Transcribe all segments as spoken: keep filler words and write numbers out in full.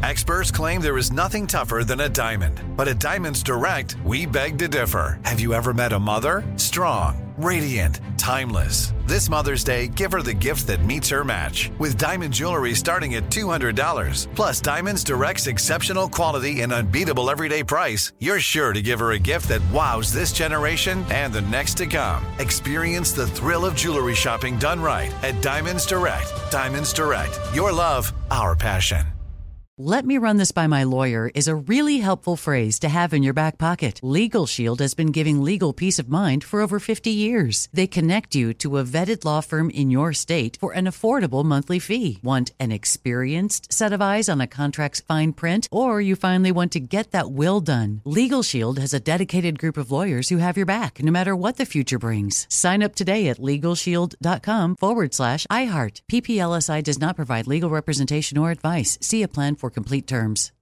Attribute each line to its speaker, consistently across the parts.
Speaker 1: Experts claim there is nothing tougher than a diamond. But at Diamonds Direct, we beg to differ. Have you ever met a mother? Strong, radiant, timeless. This Mother's Day, give her the gift that meets her match. With diamond jewelry starting at two hundred dollars. Plus Diamonds Direct's exceptional quality and unbeatable everyday price, you're sure to give her a gift that wows this generation and the next to come. Experience the thrill of jewelry shopping done right at Diamonds Direct. Diamonds Direct. Your love, our passion.
Speaker 2: Let me run this by my lawyer is a really helpful phrase to have in your back pocket. Legal Shield has been giving legal peace of mind for over fifty years. They connect you to a vetted law firm in your state for an affordable monthly fee. Want an experienced set of eyes on a contract's fine print? Or you finally want to get that will done? Legal Shield has a dedicated group of lawyers who have your back, no matter what the future brings. Sign up today at LegalShield.com forward slash iHeart. P P L S I does not provide legal representation or advice. See a plan for complete terms.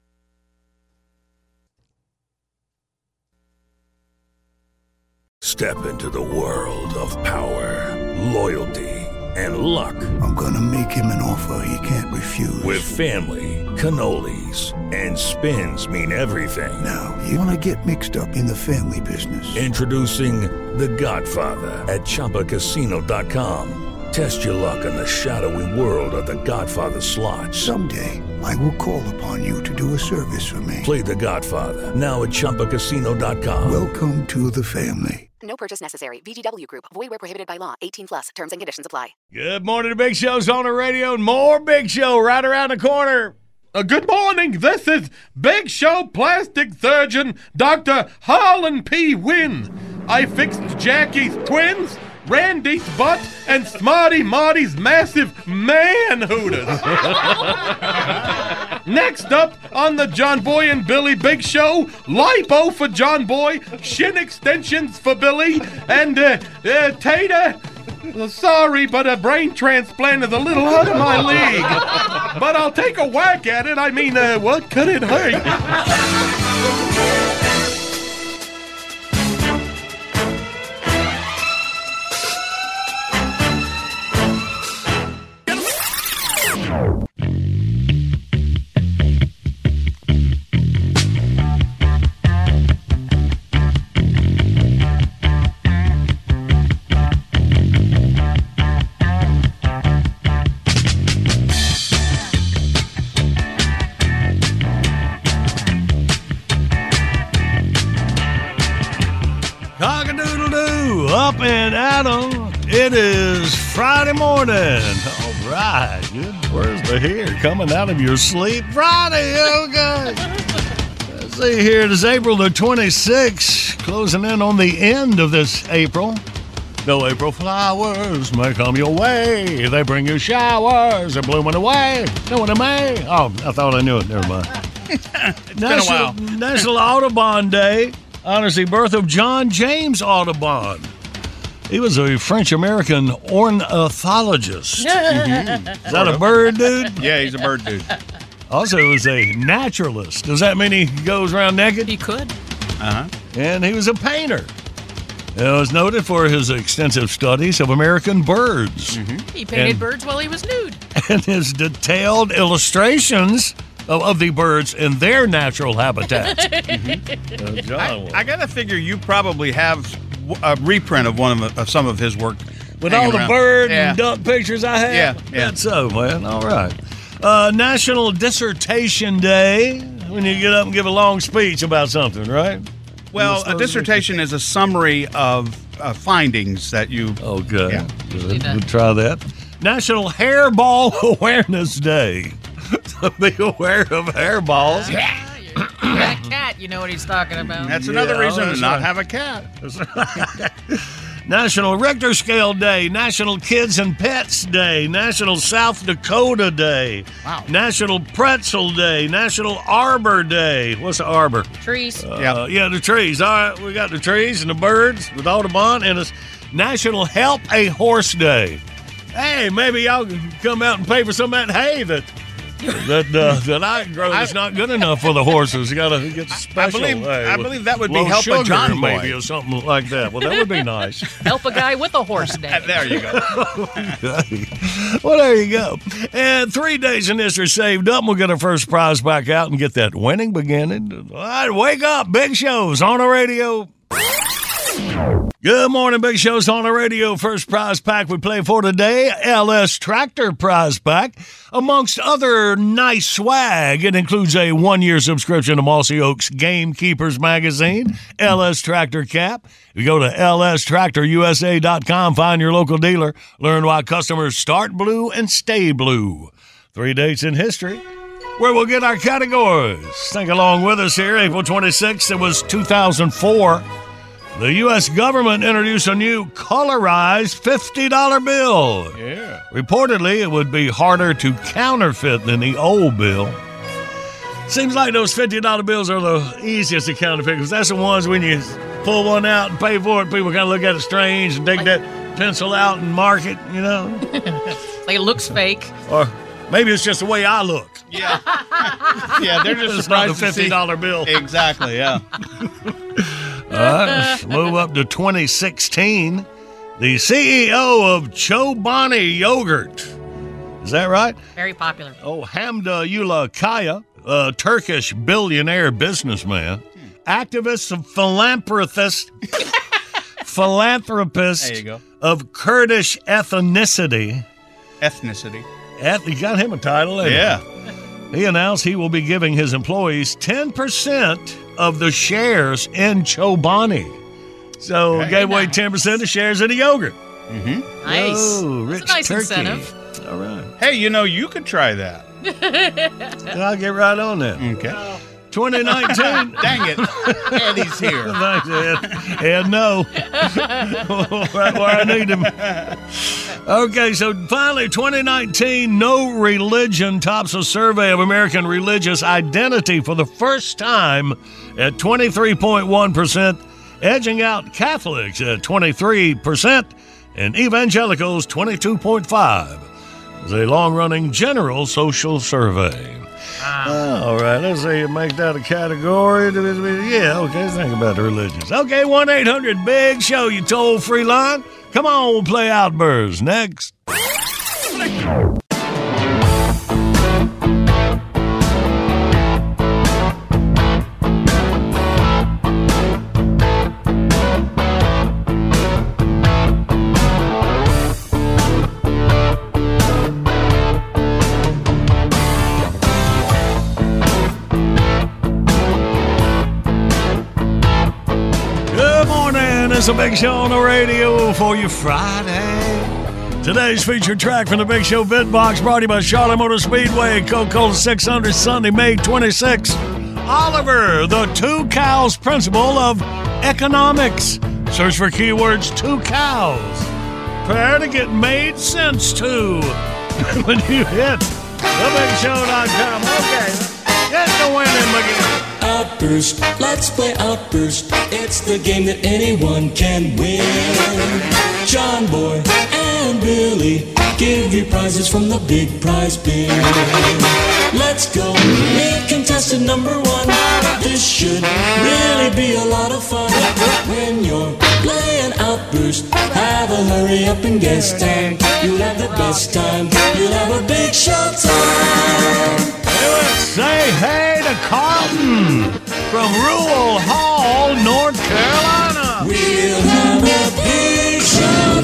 Speaker 3: Step into the world of power, loyalty, and luck.
Speaker 4: I'm gonna make him an offer he can't refuse.
Speaker 3: With family, cannolis, and spins mean everything.
Speaker 4: Now, you wanna get mixed up in the family business.
Speaker 3: Introducing The Godfather at Chumba Casino dot com. Test your luck in the shadowy world of The Godfather slot.
Speaker 4: Someday, I will call upon you to do a service for me.
Speaker 3: Play The Godfather, now at Chumba Casino dot com.
Speaker 4: Welcome to the family.
Speaker 5: No purchase necessary. V G W Group. Void where prohibited by law. eighteen plus. Terms and conditions apply.
Speaker 6: Good morning. The Big Show's on the radio, and more Big Show right around the corner. Uh, good morning. This is Big Show plastic surgeon Doctor Harlan P. Wynn. I fixed Jackie's twins, Randy's butt, and Smarty Marty's massive man hooters. Next up on the John Boy and Billy Big Show, lipo for John Boy, shin extensions for Billy, and uh, uh, Tater. Uh, sorry, but a brain transplant is a little out of my league. But I'll take a whack at it. I mean, uh, what could it hurt? Cock-a-doodle-doo, up and at 'em. It is Friday morning. All right, good. Where's the hair coming out of your sleep? Friday, okay. Let's see here. It is April the twenty-sixth, closing in on the end of this April. No April flowers may come your way. They bring you showers. They're blooming away. No one in May. Oh, I thought I knew it. Never mind.
Speaker 7: It's
Speaker 6: National,
Speaker 7: been a while.
Speaker 6: National Audubon Day honors the birth of John James Audubon. He was a French-American ornithologist. Mm-hmm. Is that a bird dude?
Speaker 7: Yeah, he's a bird dude.
Speaker 6: Also, he was a naturalist. Does that mean he goes around naked?
Speaker 8: He could.
Speaker 7: Uh-huh.
Speaker 6: And he was a painter. He was noted for his extensive studies of American birds.
Speaker 7: Mm-hmm.
Speaker 8: He painted
Speaker 6: And-
Speaker 8: birds while he was nude.
Speaker 6: And his detailed illustrations of, of the birds in their natural habitat. mm-hmm. uh, John,
Speaker 7: I, I gotta figure you probably have a reprint of one of, of some of his work.
Speaker 6: With all the
Speaker 7: around.
Speaker 6: bird
Speaker 7: yeah.
Speaker 6: and duck pictures I have?
Speaker 7: Yeah, yeah.
Speaker 6: That's so, man. All right. Uh, National Dissertation Day, when you get up and give a long speech about something, right?
Speaker 7: Well, a dissertation is a summary of uh, findings that you...
Speaker 6: Okay.
Speaker 7: Yeah.
Speaker 6: Good. We'll try that. National Hairball Awareness Day. So be aware of hairballs.
Speaker 8: That cat, you know what he's talking about.
Speaker 7: That's another
Speaker 6: Yeah,
Speaker 7: reason
Speaker 6: that's
Speaker 7: to not
Speaker 6: right.
Speaker 7: have a cat.
Speaker 6: National Richter Scale Day, National Kids and Pets Day, National South Dakota Day,
Speaker 7: Wow.
Speaker 6: National Pretzel Day, National Arbor Day. What's the arbor?
Speaker 8: Trees.
Speaker 6: Uh,
Speaker 7: Yeah.
Speaker 6: yeah, the trees. All right, we got the trees and the birds with Audubon, and it's National Help a Horse Day. Hey, maybe y'all can come out and pay for some of that hay that that uh, that I can grow that's not good enough for the horses. You got to get special.
Speaker 7: I believe,
Speaker 6: hey,
Speaker 7: I
Speaker 6: with
Speaker 7: believe that would be
Speaker 6: low
Speaker 7: help a
Speaker 6: sugar
Speaker 7: John Boy.
Speaker 6: maybe or something like that. Well, that would be nice.
Speaker 8: Help a guy with a horse day.
Speaker 7: There you go.
Speaker 6: Well, there you go. And three days in history saved up. And we'll get our first prize back out and get that winning beginning. All right, wake up. Big Show's on the radio. Good morning, Big Show's on the radio. First prize pack we play for today, L S Tractor prize pack. Amongst other nice swag, it includes a one-year subscription to Mossy Oaks Gamekeepers magazine, L S Tractor cap. You go to L S Tractor U S A dot com, find your local dealer, learn why customers start blue and stay blue. Three dates in history where we'll get our categories. Think along with us here. April twenty-sixth, it was two thousand four. The U S government introduced a new colorized fifty dollar bill.
Speaker 7: Yeah.
Speaker 6: Reportedly, it would be harder to counterfeit than the old bill. Seems like those fifty dollar bills are the easiest to counterfeit because that's the ones when you pull one out and pay for it, people kind of look at it strange and take that pencil out and mark it, you know?
Speaker 8: Like it looks fake.
Speaker 6: Or maybe it's just the way I look.
Speaker 7: Yeah. Yeah, they're just
Speaker 6: It's not a
Speaker 7: surprised to see-
Speaker 6: fifty dollar bill.
Speaker 7: Exactly, yeah.
Speaker 6: All right, let's move up to twenty sixteen. The C E O of Chobani Yogurt. Is that right?
Speaker 8: Very popular.
Speaker 6: Oh, Hamda Yula Kaya, a Turkish billionaire businessman, activist and philanthropist, philanthropist
Speaker 7: There you go.
Speaker 6: of Kurdish ethnicity.
Speaker 7: Ethnicity.
Speaker 6: Eth- you got him a title, ain't
Speaker 7: Yeah.
Speaker 6: he? He announced he will be giving his employees ten percent of the shares in Chobani. So
Speaker 7: Okay.
Speaker 6: gave away
Speaker 8: Nice.
Speaker 6: ten percent of shares in the yogurt.
Speaker 7: Mm-hmm.
Speaker 8: Nice.
Speaker 6: Oh,
Speaker 8: That's
Speaker 6: rich
Speaker 8: a nice
Speaker 6: turkey.
Speaker 8: incentive.
Speaker 6: All right.
Speaker 7: Hey, you know, you could try that.
Speaker 6: I'll get right on that.
Speaker 7: Okay.
Speaker 6: twenty nineteen.
Speaker 7: Dang it. Eddie's here.
Speaker 6: Thanks, Ed. Ed, no. Right where I need him. Okay, so finally, twenty nineteen, No Religion tops a survey of American religious identity for the first time at twenty-three point one percent, edging out Catholics at twenty-three percent and evangelicals twenty-two point five percent. It's a long-running general social survey. All right, let's see you make that a category. Yeah, okay, let's think about the religions. Okay, one eight hundred big show, you toll-free line. Come on, we'll play Outburst next. Good morning. It's a Big Show on the radio for you Friday. Today's featured track from the Big Show Bitbox brought to you by Charlotte Motor Speedway, Coca-Cola six hundred, Sunday, May twenty-sixth. Oliver, the Two Cows principle of economics. Search for keywords two cows. Prepare to get made sense to when you hit the big show dot com. Okay, get the winning again.
Speaker 9: Outburst, let's play Outburst. It's the game that anyone can win. John Boy and Billy give you prizes from the big prize bin. Let's go, meet contestant number one. This should really be a lot of fun. When you're playing Outburst, have a hurry up and guess time. You'll have the best time. You'll have a big show time.
Speaker 6: Say hey to Carlton from Rural Hall, North Carolina.
Speaker 9: We'll have a big show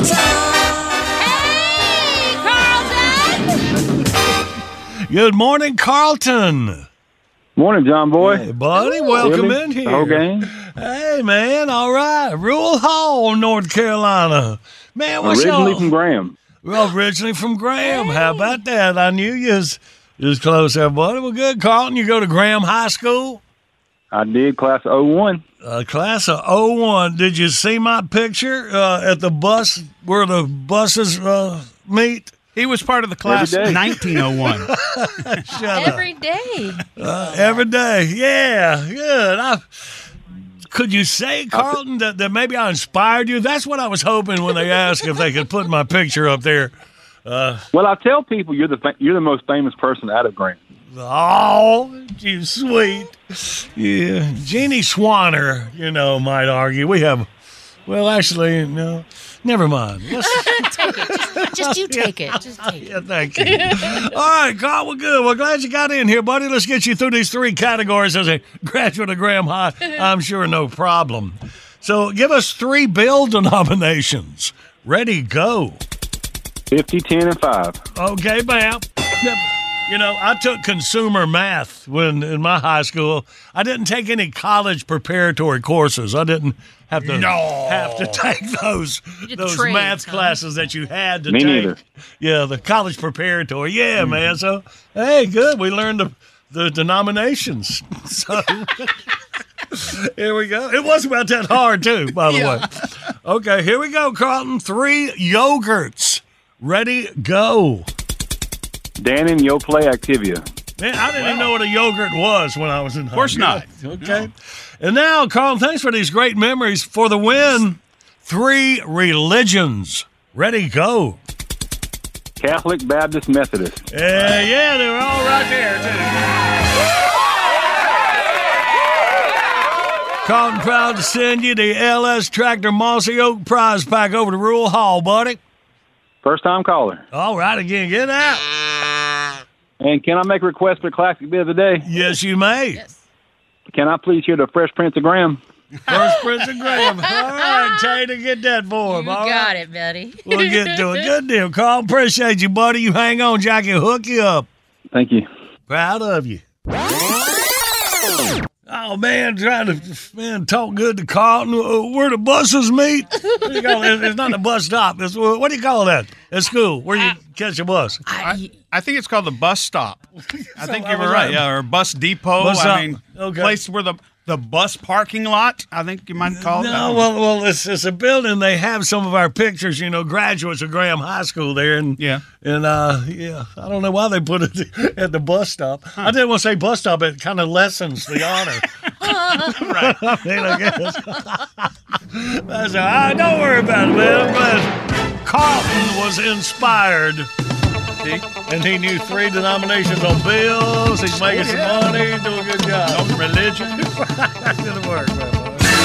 Speaker 9: time.
Speaker 8: Hey, Carlton!
Speaker 6: Good morning, Carlton.
Speaker 10: Morning, John Boy.
Speaker 6: Hey, buddy, welcome
Speaker 10: Billy.
Speaker 6: in here.
Speaker 10: Whole gang.
Speaker 6: Hey, man, all right. Rural Hall, North Carolina. Man, what's
Speaker 10: Originally
Speaker 6: y'all?
Speaker 10: from Graham.
Speaker 6: Well, originally from Graham. How about that? I knew you was, you was close there, buddy. Well, good, Carlton. You go to Graham High School?
Speaker 10: I did class oh one.
Speaker 6: Uh, class of oh one. Did you see my picture uh, at the bus where the buses uh, meet?
Speaker 7: He was part of the class
Speaker 10: Every day.
Speaker 7: nineteen oh one.
Speaker 6: Shut up.
Speaker 8: Every day.
Speaker 6: Uh, every day. Yeah, good. I, could you say, Carlton, that, that maybe I inspired you? That's what I was hoping when they asked if they could put my picture up there. Uh,
Speaker 10: well, I tell people you're the fa- you're the most famous person out of Graham.
Speaker 6: Oh, you sweet. Yeah. Jeannie Swanner, you know, might argue. We have, well, actually, no, never mind. Let's,
Speaker 8: Take it. Just, just you take it. Just take
Speaker 6: yeah, thank you. All right, Carl, we're good. We're glad you got in here, buddy. Let's get you through these three categories as a graduate of Graham High. I'm sure no problem. So give us three bill denominations. Ready, go.
Speaker 10: fifty, ten, and five.
Speaker 6: Okay, ma'am. You know, I took consumer math when in my high school. I didn't take any college preparatory courses. I didn't have to
Speaker 7: No.
Speaker 6: have to take those
Speaker 8: did
Speaker 6: those
Speaker 8: trades,
Speaker 6: math
Speaker 8: huh?
Speaker 6: classes that you had to
Speaker 10: Me
Speaker 6: take.
Speaker 10: neither.
Speaker 6: Yeah, the college preparatory. Yeah, man. So hey, good. We learned the the denominations. So here we go. It wasn't about that hard too, by the
Speaker 8: Yeah.
Speaker 6: way. Okay, here we go, Carlton. Three yogurts. Ready, go.
Speaker 10: Dannon, Yoplait, Activia.
Speaker 6: Man, I didn't even know what a yogurt was when I was in high
Speaker 7: Of course not.
Speaker 6: Okay. And now, Carl, thanks for these great memories. For the win, three religions. Ready, go.
Speaker 10: Catholic, Baptist, Methodist.
Speaker 6: Yeah, yeah, they were all right there, too. Carlton, proud to send you the L S Tractor Mossy Oak prize pack over to Rural Hall, buddy.
Speaker 10: First time caller.
Speaker 6: All right, again, get out.
Speaker 10: And can I make a request for classic bit of the day?
Speaker 6: Yes, you may.
Speaker 8: Yes.
Speaker 10: Can I please hear the Fresh Prince of Graham?
Speaker 6: First Prince of Graham. All right, Tater, get that for him.
Speaker 8: You
Speaker 6: all
Speaker 8: got
Speaker 6: right?
Speaker 8: it, buddy.
Speaker 6: We'll get to it. Good deal, Carl. Appreciate you, buddy. You hang on, Jackie. Hook you up.
Speaker 10: Thank you.
Speaker 6: Proud of you. Oh, man, trying to man talk good to Carlton. Uh, where the buses meet? What do you call it? It's not a bus stop. It's, what do you call that at school where you catch a bus?
Speaker 7: I, I think it's called the bus stop. I think you
Speaker 6: I
Speaker 7: were
Speaker 6: was
Speaker 7: right.
Speaker 6: right.
Speaker 7: Yeah, or bus depot.
Speaker 6: Bus
Speaker 7: I
Speaker 6: stop.
Speaker 7: mean,
Speaker 6: Okay.
Speaker 7: place where the the bus parking lot. I think you might call it.
Speaker 6: No, well, well, it's, it's a building. They have some of our pictures, you know, graduates of Graham High School there. And,
Speaker 7: Yeah.
Speaker 6: And, uh, yeah, I don't know why they put it at the bus stop. I didn't want to say bus stop. It kind of lessens the honor.
Speaker 7: Right.
Speaker 6: I mean, I guess. That's all right. Don't worry about it, man. I'm glad Carlton was inspired.
Speaker 7: See?
Speaker 6: And he knew three denominations on bills. He's making some money. He's doing a good job.
Speaker 7: No religion.
Speaker 6: That's going to work, man.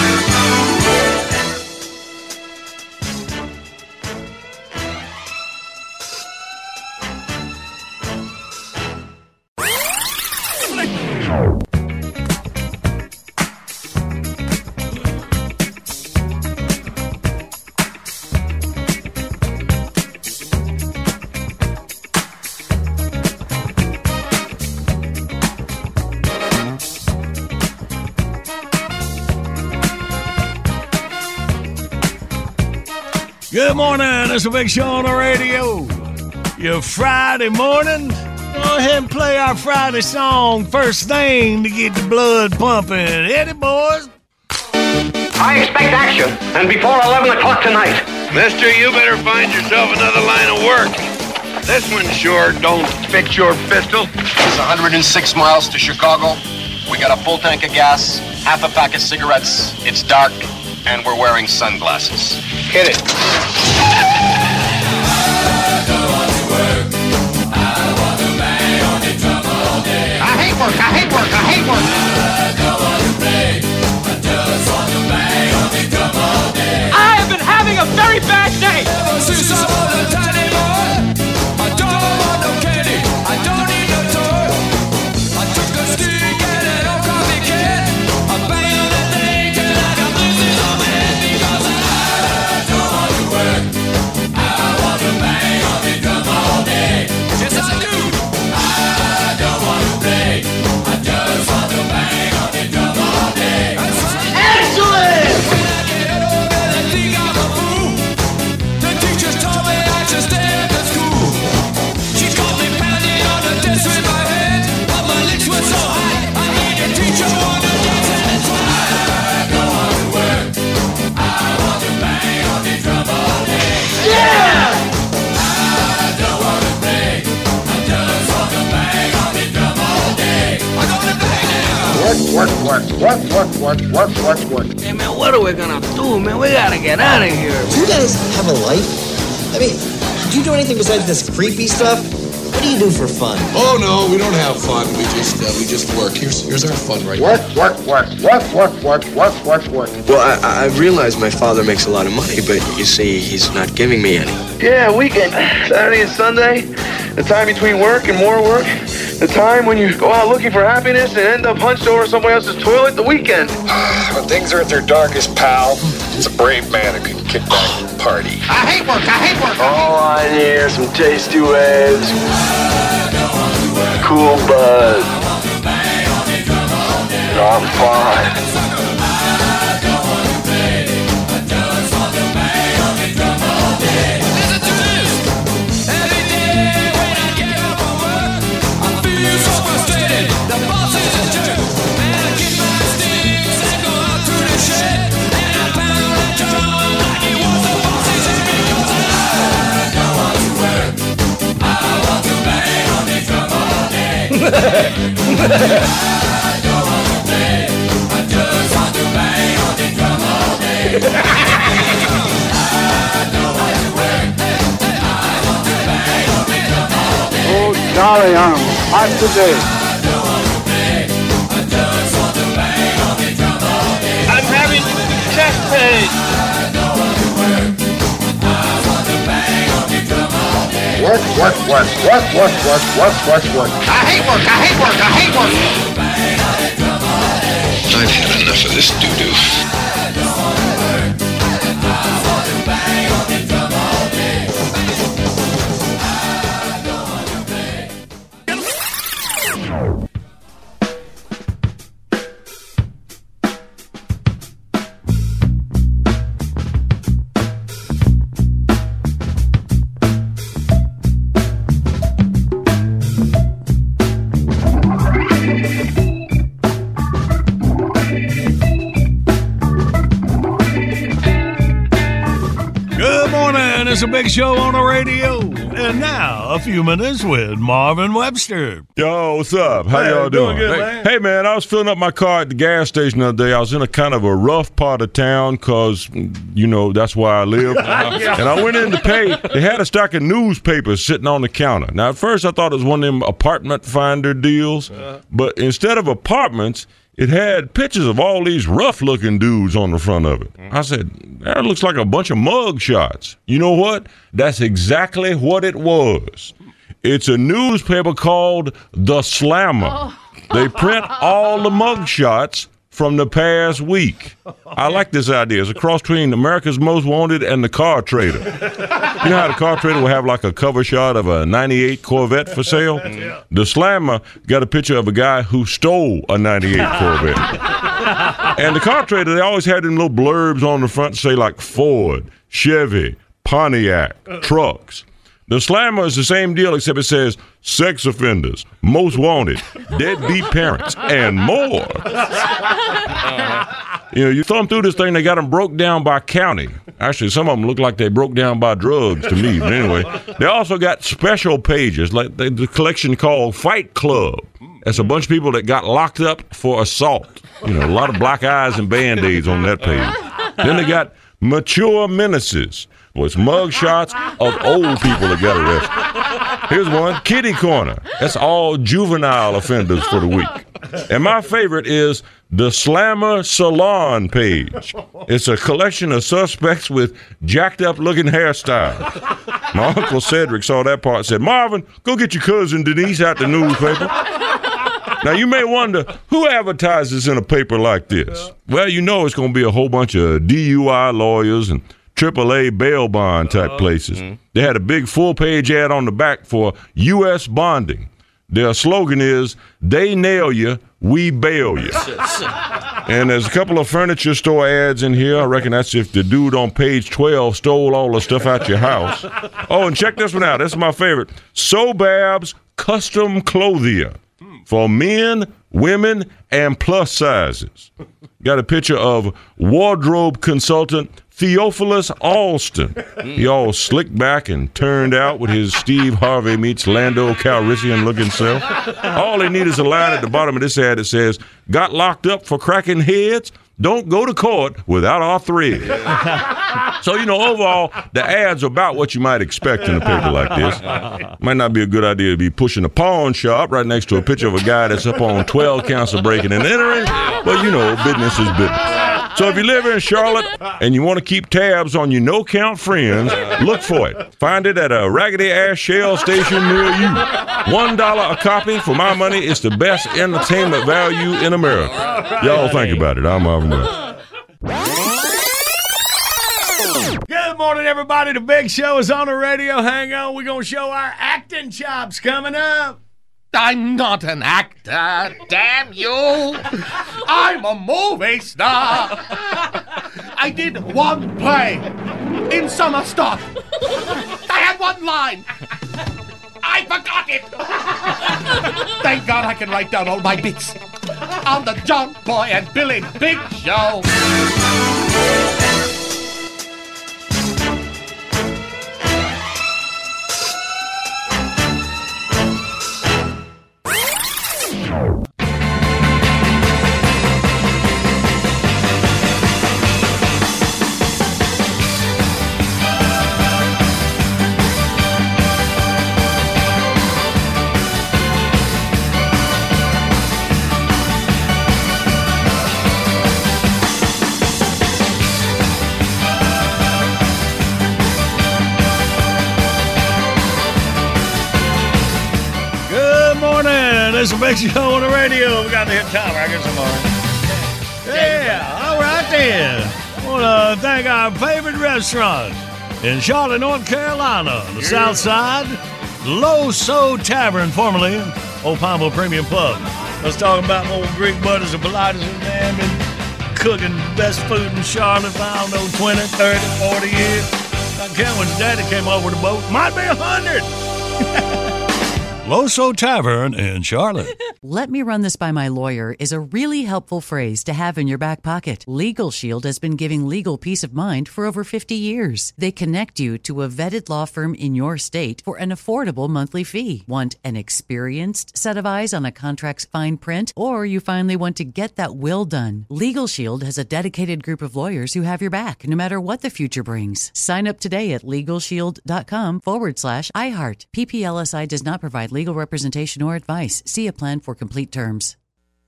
Speaker 6: Good morning. It's a Big Show on the radio. Your Friday morning. Go ahead and play our Friday song first thing to get the blood pumping. Hit it, boys.
Speaker 11: I expect action, and before eleven o'clock tonight.
Speaker 12: Mister, you better find yourself another line of work. This one sure don't fit your pistol.
Speaker 11: It's one hundred six miles to Chicago. We got a full tank of gas, half a pack of cigarettes. It's dark, and we're wearing sunglasses. Hit it. I hate work, I hate work, I hate work.
Speaker 13: I have been having a very bad day. Since I was a tiny boy, I don't want no candy, I don't need no toy. I took a stick and an old coffee can, I banged on the thing till I got bruises on my head because I don't want to work. I want to bang on the drum all day. Yes, I do. I don't want to play. I just want to bang on the drum all day. Excellent! When I get older, they think I'm a fool. The teachers told me I should stay at the school. She called me pounding on the desk with my head, but my lips were so high, I made a teacher want to dance, and that's why I don't want to work. I want to bang on the drum all day. Yeah! I don't want to play. I just want to bang on the drum all day. I'm gonna bang now.
Speaker 11: Work, work, work, work, work, work, work, work, work.
Speaker 14: Hey, man, what are we gonna do, man? We gotta get out of here.
Speaker 15: Do you guys have a life? I mean, do
Speaker 14: do you do anything besides this creepy stuff? What do you do for fun?
Speaker 15: Oh no, we don't have fun. We just uh, we just work. Here's here's our fun right
Speaker 16: work,
Speaker 15: here.
Speaker 16: Work, work, work, work, work, work, work, work.
Speaker 17: Well, I, I realize my father makes a lot of money, but you see, he's not giving me any.
Speaker 12: Yeah, weekend, Saturday and Sunday, the time between work and more work, the time when you go out looking for happiness and end up hunched over somebody else's toilet, the weekend.
Speaker 11: When things are at their darkest, pal, it's a brave man who can kick back and party.
Speaker 16: I hate work, I hate work.
Speaker 12: All I need are some tasty waves, cool buzz, and I'm fine.
Speaker 16: Oh, golly, I'm hot today.
Speaker 12: I'm having chest pain.
Speaker 16: Work, work, work, work, work, work, work, work, work. I hate work, I hate work, I hate work.
Speaker 15: I've had enough of this doo-doo.
Speaker 6: It's a big show on the radio. And now, a few minutes with Marvin Webster.
Speaker 18: Yo, what's up? How
Speaker 6: Hey,
Speaker 18: y'all
Speaker 6: doing
Speaker 18: doing?
Speaker 6: good,
Speaker 18: hey,
Speaker 6: man.
Speaker 18: hey, man, I was filling up my car at the gas station the other day. I was in a kind of a rough part of town because, you know, that's where I live. And I went in to pay. They had a stack of newspapers sitting on the counter. Now, at first, I thought it was one of them apartment finder deals.
Speaker 6: Uh-huh.
Speaker 18: But instead of apartments, it had pictures of all these rough-looking dudes on the front of it. I said, that looks like a bunch of mug shots. You know what? That's exactly what it was. It's a newspaper called The Slammer.
Speaker 8: Oh.
Speaker 18: They print all the mug shots from the past week. I like this idea. It's a cross between America's Most Wanted and the Car Trader. You know how the Car Trader will have like a cover shot of a ninety-eight Corvette for sale? The Slammer got a picture of a guy who stole a ninety-eight Corvette. And the Car Trader, they always had them little blurbs on the front say like Ford, Chevy, Pontiac, trucks. The Slammer is the same deal, except it says sex offenders, most wanted, deadbeat parents, and more. You know, you thumb through this thing, they got them broke down by county. Actually, some of them look like they broke down by drugs to me. But anyway, they also got special pages, like the, the collection called Fight Club. That's a bunch of people that got locked up for assault. You know, a lot of black eyes and Band-Aids on that page. Then they got Mature Menaces. Well, it's mug shots of old people that got arrested. Here's one, Kitty Corner. That's all juvenile offenders for the week. And my favorite is the Slammer Salon page. It's a collection of suspects with jacked up looking hairstyles. My Uncle Cedric saw that part and said, Marvin, go get your cousin Denise out the newspaper. Now, you may wonder, who advertises in a paper like this? Well, you know it's going to be a whole bunch of D U I lawyers and triple A bail bond type places. They had a big full-page ad on the back for U S bonding. Their slogan is, they nail you, we bail you. And there's a couple of furniture store ads in here. I reckon that's if the dude on page twelve stole all the stuff out your house. Oh, and check this one out. This is my favorite. Sobab's Custom Clothier for men, women, and plus sizes. Got a picture of wardrobe consultant Theophilus Alston. He all slicked back and turned out with his Steve Harvey meets Lando Calrissian looking self. All they need is a line at the bottom of this ad that says, got locked up for cracking heads? Don't go to court without our thread. So, you know, overall, the ads are about what you might expect in a paper like this. Might not be a good idea to be pushing a pawn shop right next to a picture of a guy that's up on twelve counts of breaking and entering, but, you know, business is business. So if you live in Charlotte and you want to keep tabs on your no-count friends, look for it. Find it at a Raggedy Ass Shell station near you. One dollar a copy. For my money, it's the best entertainment value in America. Y'all think about it. I'm Marvin West.
Speaker 6: Good morning, everybody. The Big Show is on the radio. Hang on. We're going to show our acting chops coming up.
Speaker 19: I'm not an actor, damn you. I'm a movie star. I did one play in summer stock. I had one line. I forgot it. Thank God I can write down all my bits on the John Boy and Billy Big Show.
Speaker 6: It's a Big Show on the radio. We got to hit time. I get some more. Yeah, all right then. I want to thank our favorite restaurant in Charlotte, North Carolina, on the yeah. South Side, Loso Tavern, formerly Old Pineville Premium Pub. Let's talk about old Greek buddies and Pilates and man been cooking best food in Charlotte for, I don't know, twenty, thirty, forty years. I can't when his daddy came over the boat. Might be a hundred. Loso Tavern in Charlotte.
Speaker 2: Let me run this by my lawyer is a really helpful phrase to have in your back pocket. Legal Shield has been giving legal peace of mind for over fifty years. They connect you to a vetted law firm in your state for an affordable monthly fee. Want an experienced set of eyes on a contract's fine print? Or you finally want to get that will done? Legal Shield has a dedicated group of lawyers who have your back, no matter what the future brings. Sign up today at LegalShield.com forward slash iHeart. P P L S I does not provide legal representation or advice. See a plan for complete terms.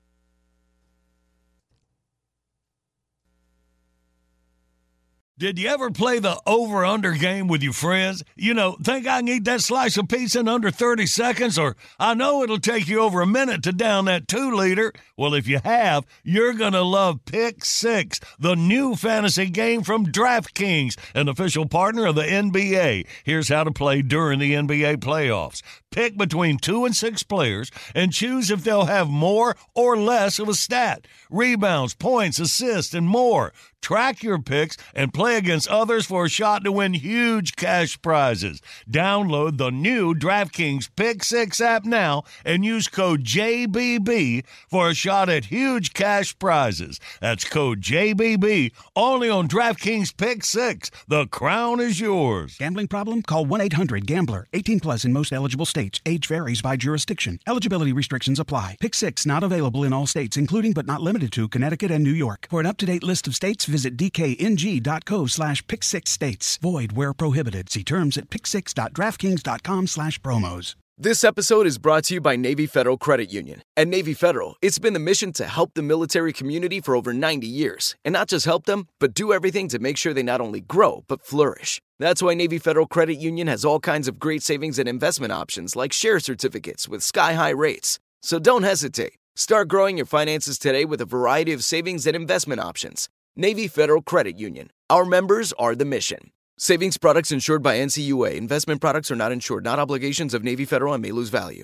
Speaker 6: Did you ever play the over-under game with your friends? You know, think I can eat that slice of pizza in under thirty seconds? Or I know it'll take you over a minute to down that two-liter. Well, if you have, you're going to love Pick Six, the new fantasy game from DraftKings, an official partner of the N B A. Here's how to play during the N B A playoffs. Pick between two and six players and choose if they'll have more or less of a stat. Rebounds, points, assists, and more. Track your picks and play against others for a shot to win huge cash prizes. Download the new DraftKings Pick Six app now and use code J B B for a shot at huge cash prizes. That's code J B B only on DraftKings Pick Six. The crown is yours.
Speaker 20: Gambling problem? Call one eight hundred gambler. eighteen plus in most eligible states. Age varies by jurisdiction. Eligibility restrictions apply. Pick Six not available in all states, including but not limited to Connecticut and New York. For an up-to-date list of states, visit dkng.co slash pick six states. Void where prohibited. See terms at pick six dot draftkings dot com slash promos.
Speaker 21: This episode is brought to you by Navy Federal Credit Union. At Navy Federal, it's been the mission to help the military community for over ninety years. And not just help them, but do everything to make sure they not only grow, but flourish. That's why Navy Federal Credit Union has all kinds of great savings and investment options like share certificates with sky-high rates. So don't hesitate. Start growing your finances today with a variety of savings and investment options. Navy Federal Credit Union. Our members are the mission. Savings products insured by N C U A. Investment products are not insured, not obligations of Navy Federal and may lose value.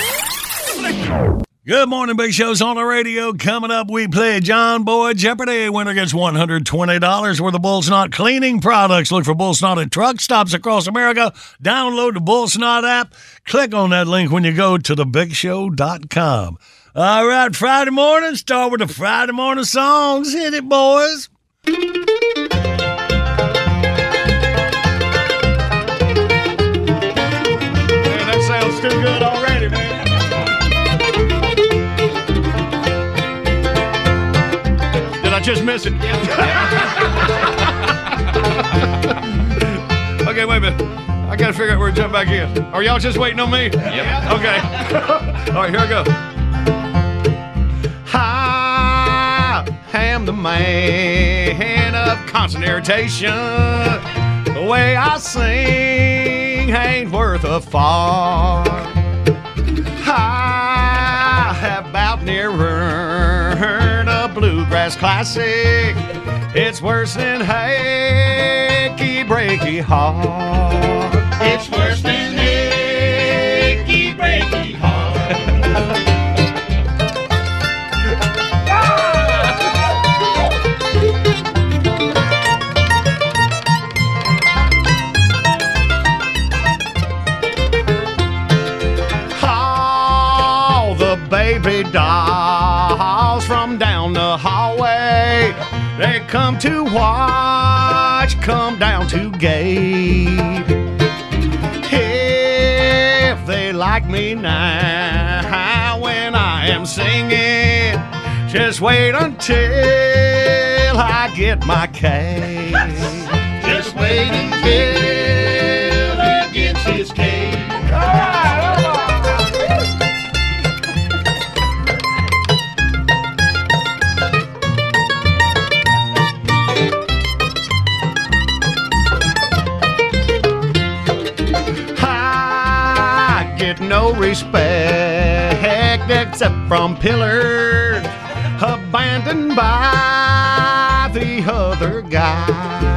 Speaker 6: Good morning, Big Show's on the radio. Coming up, we play John Boy Jeopardy. Winner gets one hundred twenty dollars worth of Bull Snot cleaning products. Look for Bull Snot at truck stops across America. Download the Bull Snot app. Click on that link when you go to the big show dot com. All right, Friday morning. Start with the Friday morning songs. Hit it, boys. Man, that sounds too good already, man. Did I
Speaker 7: just missing. Okay, wait a minute. I got to figure out where to jump back in. Are y'all just waiting on me? Yep. Okay. All right, here I go. I am the man of constant irritation. The way I sing ain't worth a fart. I have about near earned a bluegrass classic. It's worse than achy breaky heart.
Speaker 13: It's worse than achy breaky heart.
Speaker 7: All the baby dolls from down the hallway, they come to watch, come down to gape. If they like me now when I am singing, just wait until I get my cake.
Speaker 13: Just wait until he gets his cake.
Speaker 7: No respect except from pillars abandoned by the other guy.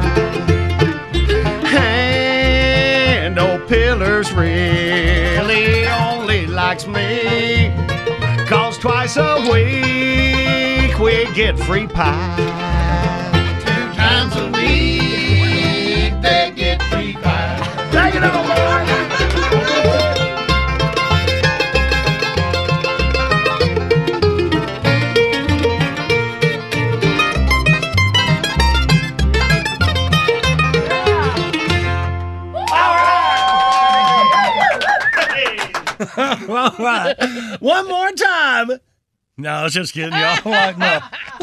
Speaker 7: And old Pillars really only likes me, 'cause twice a week we get free pie.
Speaker 13: Two times a week they get free pie.
Speaker 7: Take it on, boy!
Speaker 6: All right. One more time. No, I was just kidding, y'all. Like, no.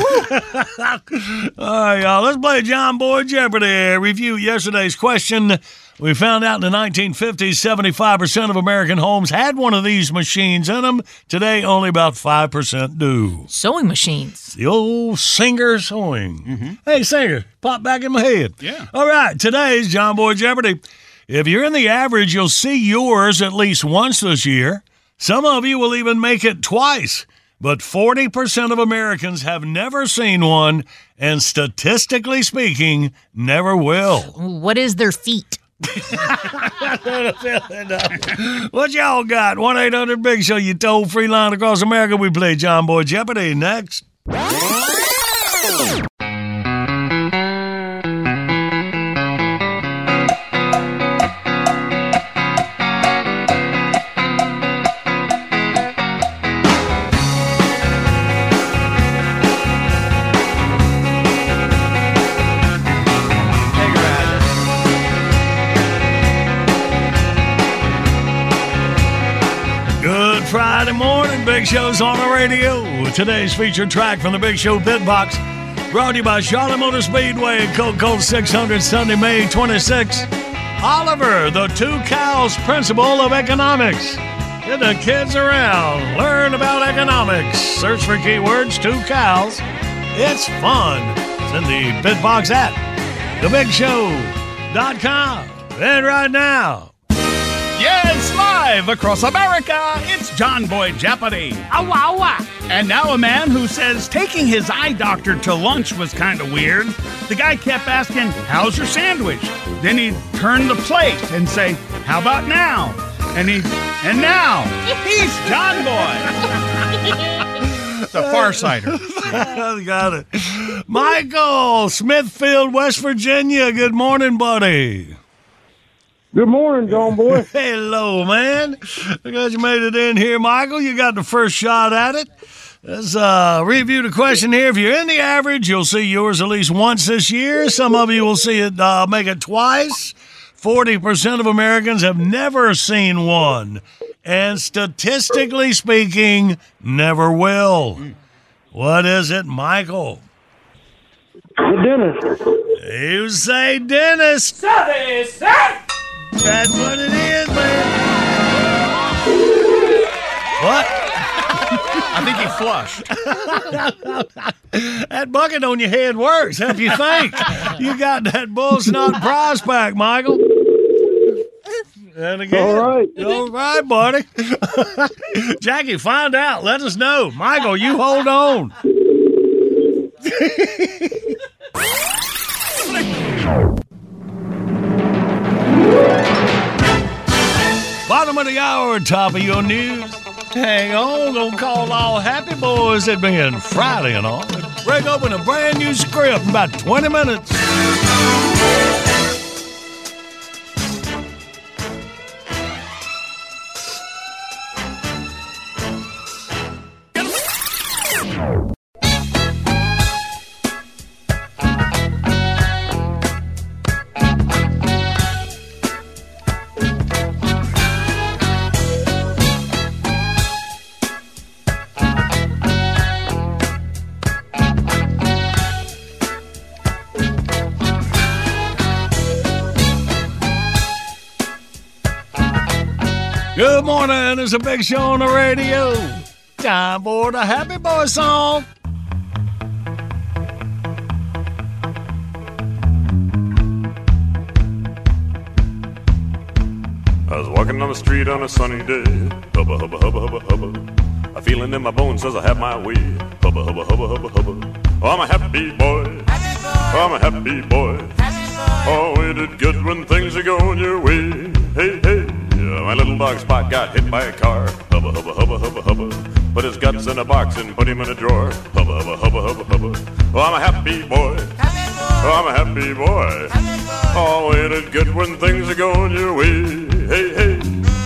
Speaker 6: All right, y'all. Let's play John Boy Jeopardy. Review yesterday's question. We found out in the nineteen fifties, seventy-five percent of American homes had one of these machines in them. Today, only about five percent do.
Speaker 8: Sewing machines.
Speaker 6: The old Singer sewing. Mm-hmm. Hey, Singer, pop back in my head.
Speaker 7: Yeah.
Speaker 6: All right, today's John Boy Jeopardy. If you're in the average, you'll see yours at least once this year. Some of you will even make it twice. But forty percent of Americans have never seen one, and statistically speaking, never will.
Speaker 8: What is their feet?
Speaker 6: What y'all got? one eight hundred big show, you toll free line across America. We play John Boy Jeopardy next. Friday morning, Big Show's on the radio. Today's featured track from the Big Show Bitbox, brought to you by Charlotte Motor Speedway, Coke Cold six hundred, Sunday, May twenty-sixth. Oliver, the Two Cows Principle of Economics. Get the kids around. Learn about economics. Search for keywords, Two Cows. It's fun. It's in the Bitbox app, the big show dot com. And right now,
Speaker 19: yes, live across America, it's John Boy Jeopardy.
Speaker 8: Awa, awa.
Speaker 19: And now a man who says taking his eye doctor to lunch was kind of weird. The guy kept asking, how's your sandwich? Then he'd turn the plate and say, how about now? And he, and now, he's John Boy.
Speaker 7: The Farsighter.
Speaker 6: Got it. Michael, Smithfield, West Virginia. Good morning, buddy.
Speaker 10: Good morning, John Boy.
Speaker 6: Hello, man. I glad you made it in here, Michael. You got the first shot at it. Let's uh, review the question here. If you're in the average, you'll see yours at least once this year. Some of you will see it uh, make it twice. forty percent of Americans have never seen one. And statistically speaking, never will. What is it, Michael?
Speaker 10: The dentist.
Speaker 6: You say dentist. That's what it is, man. What?
Speaker 7: I think he flushed.
Speaker 6: That bucket on your head works. Help you think. You got that bull snot prize pack, Michael. And again,
Speaker 10: All right.
Speaker 6: All right, buddy. Jackie, find out. Let us know. Michael, you hold on. Bottom of the hour, top of your news. Hang on, gonna call all happy boys. It being Friday and all. Break open a brand new script in about twenty minutes. Good morning, it's a big show on the radio. Time for the Happy Boy song.
Speaker 1: I was walking down the street on a sunny day. Hubba, hubba, hubba, hubba, hubba. A feeling in my bones says I have my way. Hubba, hubba, hubba, hubba, hubba. Oh, I'm a happy boy. Oh, I'm a happy boy. Oh, ain't it good when things are going your way? Hey, hey. Yeah, my little dog Spot got hit by a car. Hubba, hubba, hubba, hubba, hubba. Put his guts in a box and put him in a drawer. Hubba, hubba, hubba, hubba, hubba. Oh, I'm a happy boy. Oh, I'm a happy boy. Oh, ain't it good when things are going your way? Hey, hey.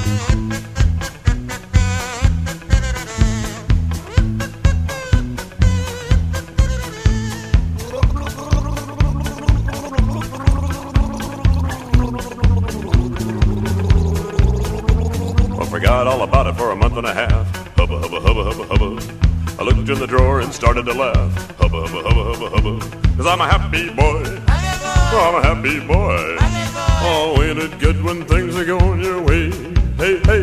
Speaker 1: I forgot all about it for a month and a half. Hubba, hubba, hubba, hubba, hubba. I looked in the drawer and started to laugh. Hubba, hubba, hubba, hubba, hubba. Cause I'm a happy boy. Oh, I'm a happy boy. Oh, ain't it good when things are going your way? Hey, hey.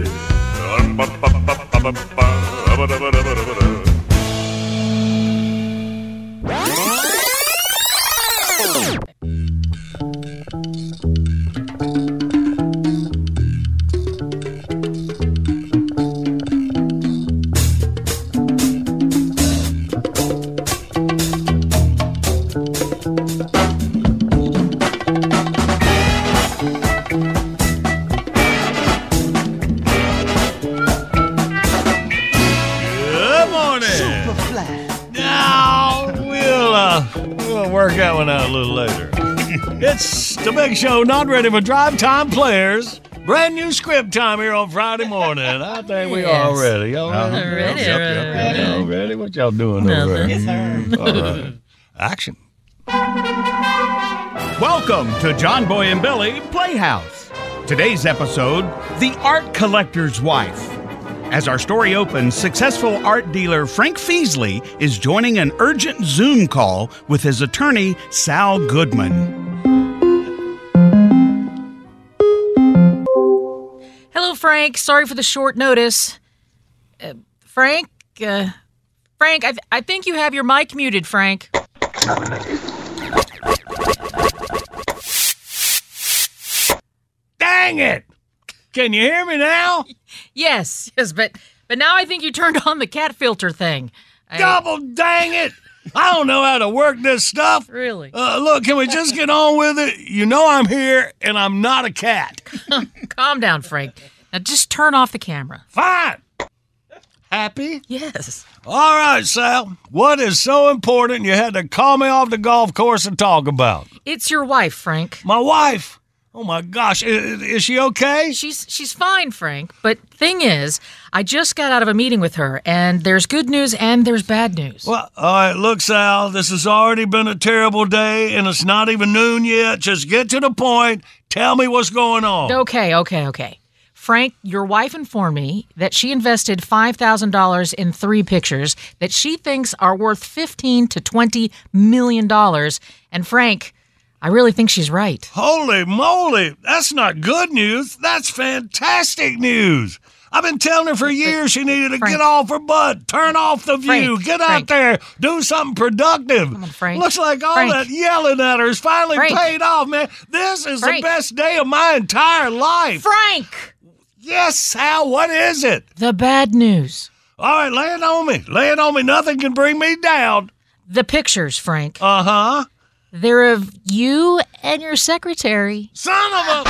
Speaker 6: Work that one out a little later. It's the big show, not ready for drive time players. Brand new script time here on Friday morning. I think we are
Speaker 8: Yes.
Speaker 6: ready. Y'all ready?
Speaker 8: Uh-huh. Ready,
Speaker 6: Yep, yep,
Speaker 8: ready,
Speaker 6: yep,
Speaker 8: ready.
Speaker 6: Y'all ready? What y'all doing over there?
Speaker 8: Yes, sir.
Speaker 6: All right. Action.
Speaker 22: Welcome to John Boy and Billy Playhouse. Today's episode, The Art Collector's Wife. As our story opens, successful art dealer Frank Feasley is joining an urgent Zoom call with his attorney, Sal Goodman.
Speaker 8: Hello, Frank. Sorry for the short notice. Uh, Frank, uh, Frank, I, th- I think you have your mic muted, Frank.
Speaker 6: Dang it! Can you hear me now?
Speaker 8: Yes, yes, but but now I think you turned on the cat filter thing. I-
Speaker 6: Double dang it! I don't know how to work this stuff.
Speaker 8: Really?
Speaker 6: Uh, look, can we just get on with it? You know I'm here, and I'm not a cat.
Speaker 8: Calm down, Frank. Now just turn off the camera.
Speaker 6: Fine. Happy?
Speaker 8: Yes.
Speaker 6: All right, Sal. What is so important you had to call me off the golf course and talk about?
Speaker 8: It's your wife, Frank.
Speaker 6: My wife? Oh, my gosh. Is, is she okay?
Speaker 8: She's she's fine, Frank. But thing is, I just got out of a meeting with her, and there's good news and there's bad news.
Speaker 6: Well, all right, look, Sal, this has already been a terrible day, and it's not even noon yet. Just get to the point. Tell me what's going on.
Speaker 8: Okay, okay, okay. Frank, your wife informed me that she invested five thousand dollars in three pictures that she thinks are worth fifteen to twenty million dollars. And Frank, I really think she's right.
Speaker 6: Holy moly, that's not good news. That's fantastic news. I've been telling her for years she needed to
Speaker 8: Frank.
Speaker 6: get off her butt, turn off the view,
Speaker 8: Frank.
Speaker 6: get
Speaker 8: Frank.
Speaker 6: out there, do something productive.
Speaker 8: Come on, Frank.
Speaker 6: Looks like all
Speaker 8: Frank.
Speaker 6: that yelling at her has finally
Speaker 8: Frank.
Speaker 6: paid off, man. This is
Speaker 8: Frank.
Speaker 6: the best day of my entire life.
Speaker 8: Frank!
Speaker 6: Yes, Sal, what is it?
Speaker 8: The bad news.
Speaker 6: All right, lay it on me. Lay it on me. Nothing can bring me down.
Speaker 8: The pictures, Frank.
Speaker 6: Uh-huh.
Speaker 8: They're of you and your secretary.
Speaker 6: Son of a...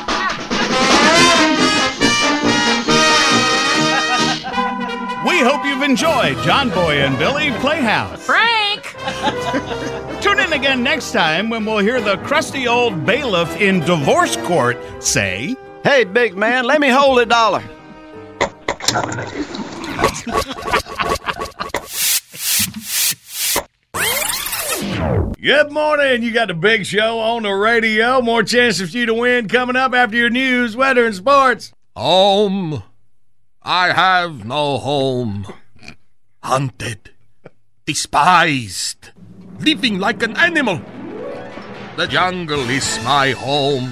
Speaker 22: We hope you've enjoyed John Boy and Billy Playhouse.
Speaker 8: Frank!
Speaker 22: Tune in again next time when we'll hear the crusty old bailiff in divorce court say,
Speaker 10: Hey, big man, let me hold a dollar.
Speaker 6: Good morning. You got the big show on the radio. More chances for you to win coming up after your news, weather, and sports.
Speaker 19: Home. I have no home. Hunted. Despised. Living like an animal. The jungle is my home.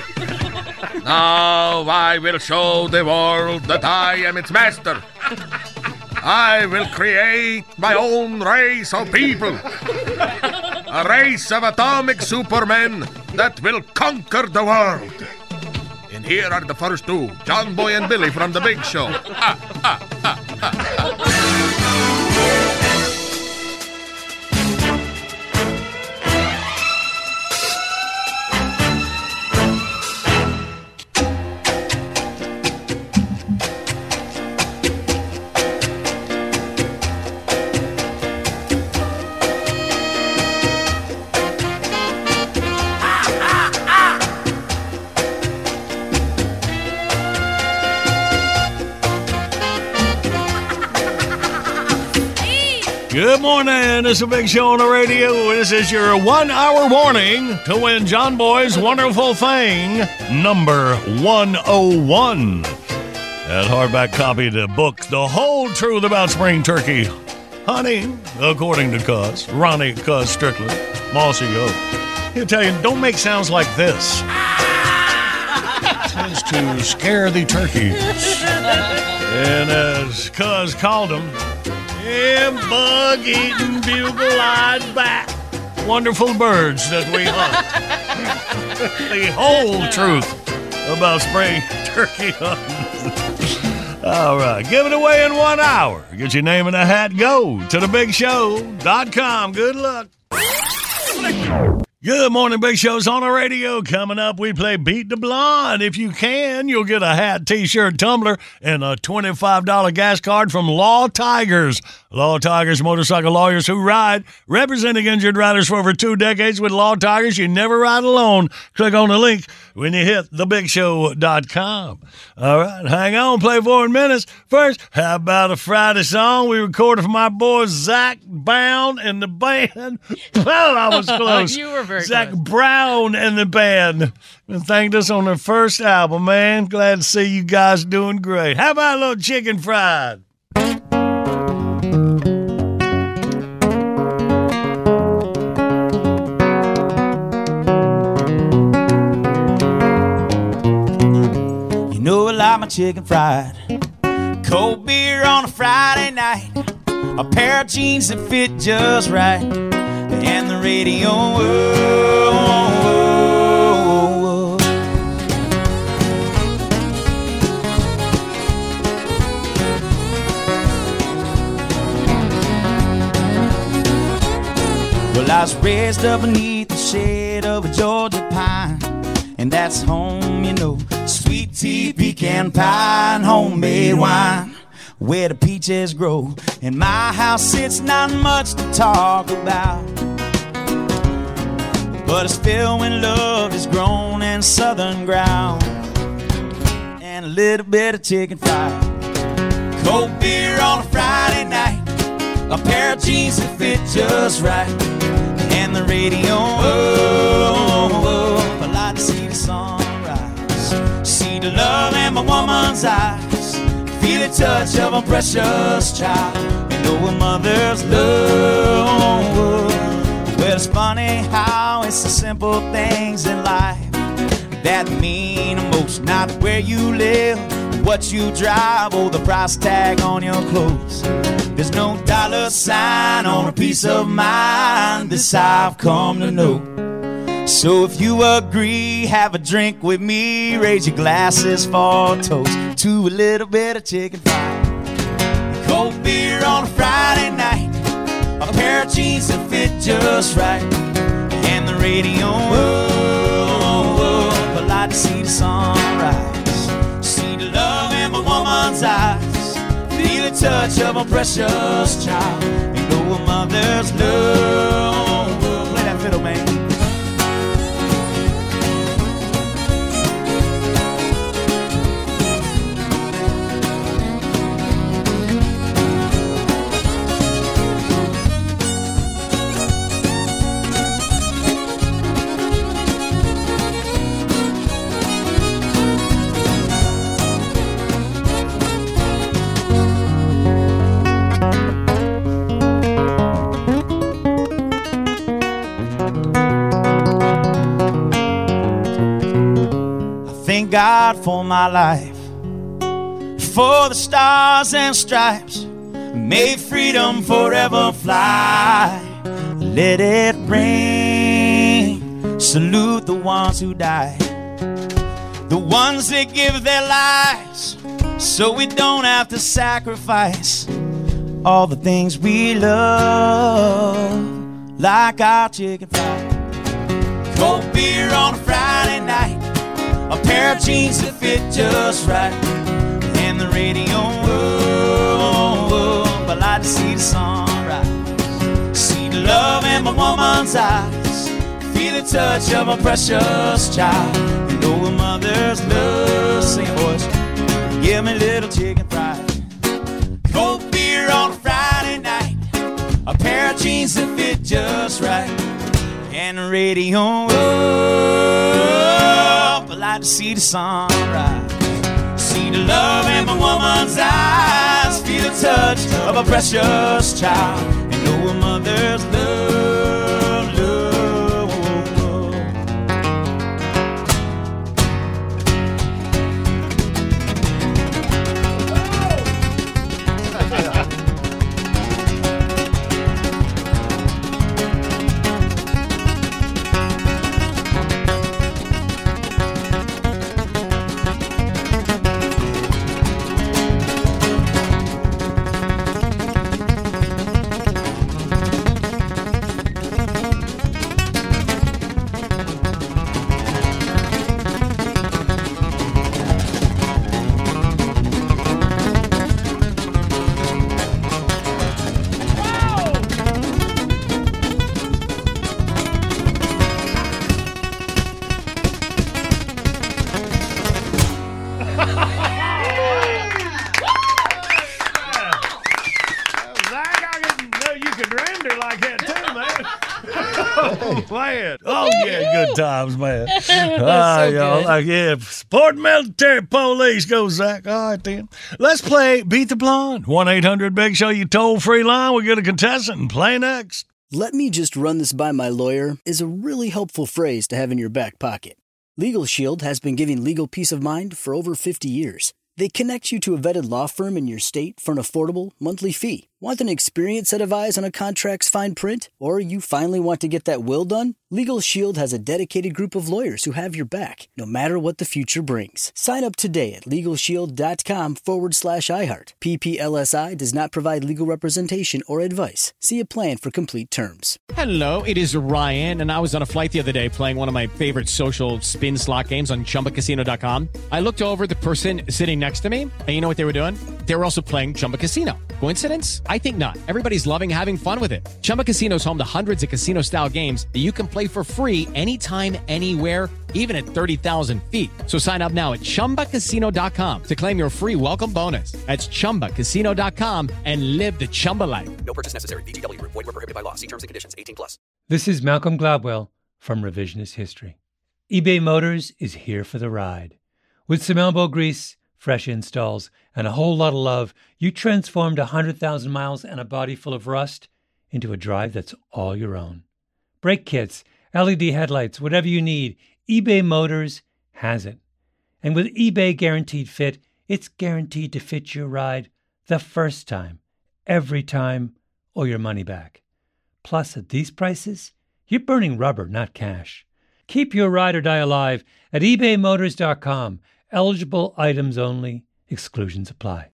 Speaker 19: Now I will show the world that I am its master. I will create my own race of people. A race of atomic supermen that will conquer the world. And here are the first two, John Boy and Billy from The Big Show. Ah, ah, ah, ah.
Speaker 6: Good morning. This is a big show on the radio. This is your one-hour warning to win John Boy's Wonderful Thing, number one oh one. That hardback copy of the book, The Whole Truth About Spring Turkey Hunting, according to Cuz, Ronnie Cuz Strickland, Mossy Oak. He'll tell you, don't make sounds like this. It tends to scare the turkeys. And as Cuz called them, them bug-eating, bugle-eyed bat, wonderful birds that we hunt. The whole truth about spring turkey hunting. All right, give it away in one hour. Get your name in a hat. Go to the big show dot com. Good luck. Good morning, Big Show's on the radio. Coming up, we play Beat the Blonde. If you can, you'll get a hat, t-shirt, tumbler, and a twenty-five dollars gas card from Law Tigers. Law Tigers, motorcycle lawyers who ride, representing injured riders for over two decades. With Law Tigers, you never ride alone. Click on the link when you hit the big show dot com. All right, hang on, play four minutes. First, how about a Friday song we recorded for my boy Zach Brown and the band? Well, I was close.
Speaker 8: You were very
Speaker 6: Zach
Speaker 8: close.
Speaker 6: Brown and the band. And thanked us on their first album, man. Glad to see you guys doing great. How about a little chicken fried?
Speaker 3: You know I like my chicken fried. Cold beer on a Friday night. A pair of jeans that fit just right. And the radio. Whoa, whoa, whoa. Well, I was raised up beneath the shade of a Georgia pine. And that's home, you know. Sweet tea, pecan pie, and homemade wine, where the peaches grow. In my house, it's not much to talk about, but it's filled when love is grown in southern ground. And a little bit of chicken fried. Cold beer on a Friday night. A pair of jeans that fit just right. And the radio. Oh, oh, oh. I like to see the sunrise, see See the love in my woman's eyes, feel the touch of a precious child, and know a mother's love. Well, it's funny how it's the simple things in life that mean most, not where you live, what you drive, or the price tag on your clothes. There's no dollar sign on a piece of mind, this I've come to know. So if you agree, have a drink with me, raise your glasses for a toast to a little bit of chicken fried. Cold beer on a Friday night, a pair of jeans that fit just right, and the radio up, I like to see the sunrise, see the love in my woman's eyes, feel the touch of a precious child, and know a mother's love. Play that fiddle, man. Thank God for my life, for the stars and stripes, may freedom forever fly. Let it ring, salute the ones who died, the ones that give their lives so we don't have to sacrifice all the things we love, like our chicken fried. Cold beer on a Friday night, a pair of jeans that fit just right, and the radio up, I like to see the sunrise, see the love in my woman's eyes, feel the touch of a precious child, and know a mother's love. Sing it, boys. Give me a little chicken fried. Cold beer on a Friday night, a pair of jeans that fit just right, and the radio up, I like to see the sunrise, see the love in my woman's eyes, feel the touch of a precious child, and know a mother's love, love, love.
Speaker 6: Man. Oh, yeah, good times, man. All right, y'all. Like, yeah, support military police, go Zach. All right, then. Let's play Beat the Blonde. one eight hundred big show, you toll-free line. We get a contestant and play next.
Speaker 4: Let me just run this by my lawyer is a really helpful phrase to have in your back pocket. Legal Shield has been giving legal peace of mind for over fifty years. They connect you to a vetted law firm in your state for an affordable monthly fee. Want an experienced set of eyes on a contract's fine print? Or you finally want to get that will done? Legal Shield has a dedicated group of lawyers who have your back, no matter what the future brings. Sign up today at LegalShield.com forward slash iHeart. P P L S I does not provide legal representation or advice. See a plan for complete terms.
Speaker 5: Hello, it is Ryan, and I was on a flight the other day playing one of my favorite social spin slot games on Chumba Casino dot com. I looked over at the person sitting next to me, and you know what they were doing? They were also playing Chumba Casino. Coincidence? I think not. Everybody's loving having fun with it. Chumba Casino is home to hundreds of casino-style games that you can play for free anytime, anywhere, even at thirty thousand feet. So sign up now at Chumba Casino dot com to claim your free welcome bonus. That's Chumba Casino dot com and live the Chumba life.
Speaker 23: No purchase necessary. V G W. Void where prohibited by law. See terms and conditions. eighteen plus.
Speaker 24: This is Malcolm Gladwell from Revisionist History. eBay Motors is here for the ride.
Speaker 9: With some elbow grease, fresh installs, and a whole lot of love, you transformed one hundred thousand miles and a body full of rust into a drive that's all your own. Brake kits, L E D headlights, whatever you need, eBay Motors has it. And with eBay Guaranteed Fit, it's guaranteed to fit your ride the first time, every time, or your money back. Plus, at these prices, you're burning rubber, not cash. Keep your ride or die alive at ebay motors dot com. Eligible items only. Exclusions apply.